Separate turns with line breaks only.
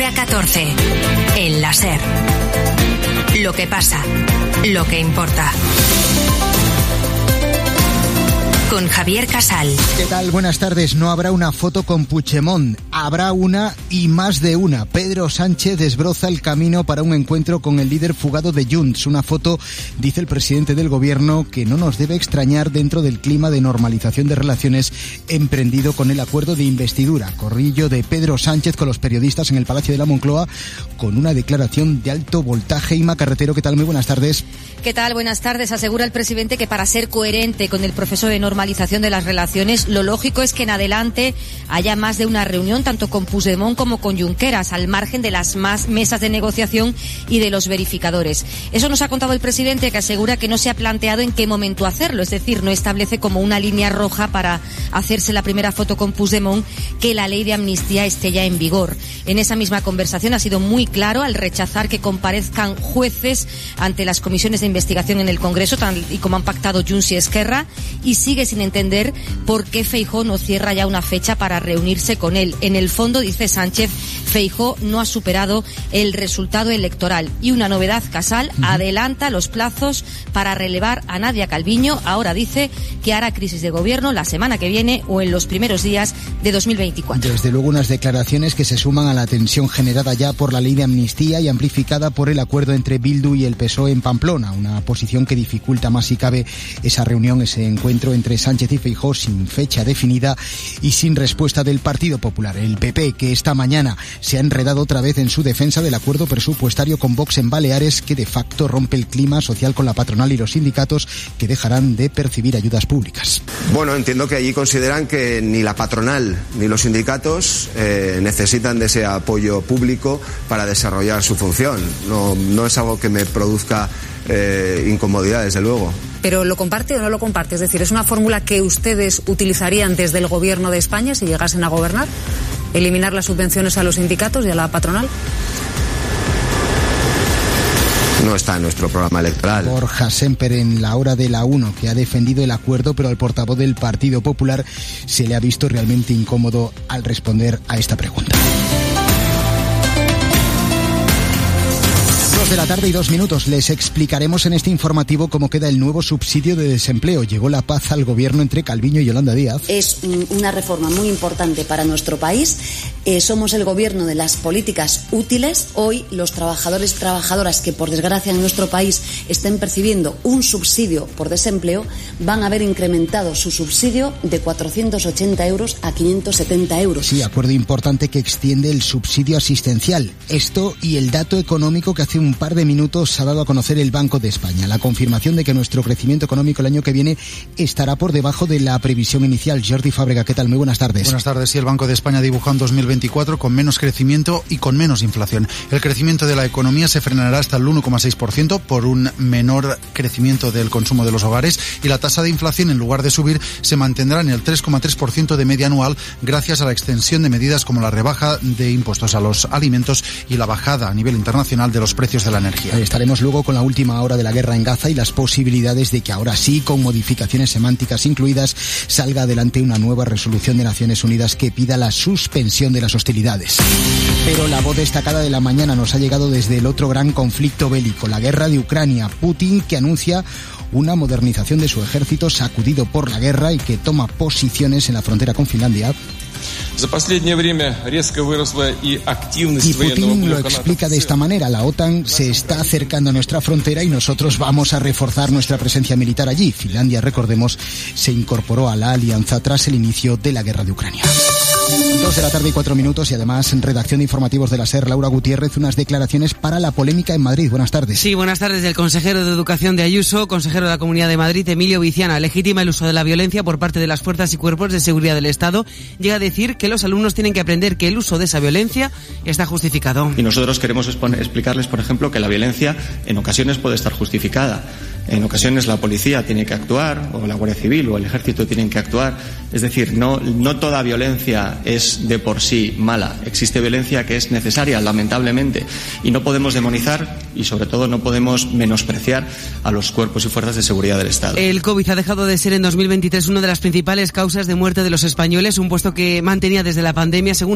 9 a 14. En la SER. Lo que pasa, lo que importa. Con Javier Casal.
¿Qué tal? Buenas tardes. No habrá una foto con Puigdemont. Habrá una y más de una. Pedro Sánchez desbroza el camino para un encuentro con el líder fugado de Junts. Una foto, dice el presidente del gobierno, que no nos debe extrañar dentro del clima de normalización de relaciones emprendido con el acuerdo de investidura. Corrillo de Pedro Sánchez con los periodistas en el Palacio de la Moncloa con una declaración de alto voltaje. Ima Carretero, ¿qué tal? Muy buenas tardes.
¿Qué tal? Buenas tardes. Asegura el presidente que para ser coherente con el proceso de normalización de las relaciones, lo lógico es que en adelante haya más de una reunión, tanto con Puigdemont como con Junqueras, al margen de las más mesas de negociación y de los verificadores. Eso nos ha contado el presidente, que asegura que no se ha planteado en qué momento hacerlo, es decir, no establece como una línea roja para hacerse la primera foto con Puigdemont que la ley de amnistía esté ya en vigor. En esa misma conversación ha sido muy claro al rechazar que comparezcan jueces ante las comisiones de investigación en el Congreso, tal y como han pactado Junts y Esquerra, y sigue sin entender por qué Feijóo no cierra ya una fecha para reunirse con él. En el fondo, dice Sánchez, Feijóo no ha superado el resultado electoral. Y una novedad, Casal, adelanta los plazos para relevar a Nadia Calviño. Ahora dice que hará crisis de gobierno la semana que viene o en los primeros días de 2024.
Desde luego unas declaraciones que se suman a la tensión generada ya por la ley de amnistía y amplificada por el acuerdo entre Bildu y el PSOE en Pamplona. Una posición que dificulta más si cabe esa reunión, ese encuentro entre Sánchez y Feijóo sin fecha definida y sin respuesta del Partido Popular. El PP, que esta mañana se ha enredado otra vez en su defensa del acuerdo presupuestario con Vox en Baleares, que de facto rompe el clima social con la patronal y los sindicatos, que dejarán de percibir ayudas públicas.
Bueno, entiendo que allí consideran que ni la patronal ni los sindicatos necesitan de ese apoyo público para desarrollar su función. No es algo que me produzca incomodidad, desde luego.
¿Pero lo comparte o no lo comparte? Es decir, ¿es una fórmula que ustedes utilizarían desde el gobierno de España si llegasen a gobernar? ¿Eliminar las subvenciones a los sindicatos y a la patronal?
No está en nuestro programa electoral.
Borja Semper en la hora de la 1, que ha defendido el acuerdo, pero al portavoz del Partido Popular se le ha visto realmente incómodo al responder a esta pregunta. 2 de la tarde y 2 minutos. Les explicaremos en este informativo cómo queda el nuevo subsidio de desempleo. Llegó la paz al gobierno entre Calviño y Yolanda Díaz.
Es una reforma muy importante para nuestro país. Somos el gobierno de las políticas útiles. Hoy los trabajadores y trabajadoras que por desgracia en nuestro país estén percibiendo un subsidio por desempleo van a ver incrementado su subsidio de 480 euros a 570 euros.
Sí, acuerdo importante que extiende el subsidio asistencial. Esto y el dato económico que hace un par de minutos ha dado a conocer el Banco de España. La confirmación de que nuestro crecimiento económico el año que viene estará por debajo de la previsión inicial. Jordi Fábrega, ¿qué tal? Muy buenas tardes.
Buenas tardes. Sí, el Banco de España dibuja un 2024 con menos crecimiento y con menos inflación. El crecimiento de la economía se frenará hasta el 1,6% por un menor crecimiento del consumo de los hogares, y la tasa de inflación, en lugar de subir, se mantendrá en el 3,3% de media anual gracias a la extensión de medidas como la rebaja de impuestos a los alimentos y la bajada a nivel internacional de los precios de la energía.
Estaremos luego con la última hora de la guerra en Gaza y las posibilidades de que ahora sí, con modificaciones semánticas incluidas, salga adelante una nueva resolución de Naciones Unidas que pida la suspensión de las hostilidades. Pero la voz destacada de la mañana nos ha llegado desde el otro gran conflicto bélico, la guerra de Ucrania. Putin, que anuncia una modernización de su ejército sacudido por la guerra y que toma posiciones en la frontera con Finlandia. Y Putin lo explica de esta manera: la OTAN se está acercando a nuestra frontera y nosotros vamos a reforzar nuestra presencia militar allí. Finlandia, recordemos, se incorporó a la alianza tras el inicio de la guerra de Ucrania. 2 de la tarde y 4 minutos y además en redacción de informativos de la SER, Laura Gutiérrez, unas declaraciones para la polémica en Madrid. Buenas tardes.
Sí, buenas tardes. El consejero de Educación de Ayuso, consejero de la Comunidad de Madrid, Emilio Viciana, legitima el uso de la violencia por parte de las fuerzas y cuerpos de seguridad del Estado. Llega a decir que los alumnos tienen que aprender que el uso de esa violencia está justificado.
Y nosotros queremos explicarles, por ejemplo, que la violencia en ocasiones puede estar justificada. En ocasiones la policía tiene que actuar, o la Guardia Civil o el Ejército tienen que actuar. Es decir, no toda violencia es de por sí mala. Existe violencia que es necesaria, lamentablemente. Y no podemos demonizar y, sobre todo, no podemos menospreciar a los cuerpos y fuerzas de seguridad del Estado.
El COVID ha dejado de ser en 2023 una de las principales causas de muerte de los españoles, un puesto que mantenía desde la pandemia, según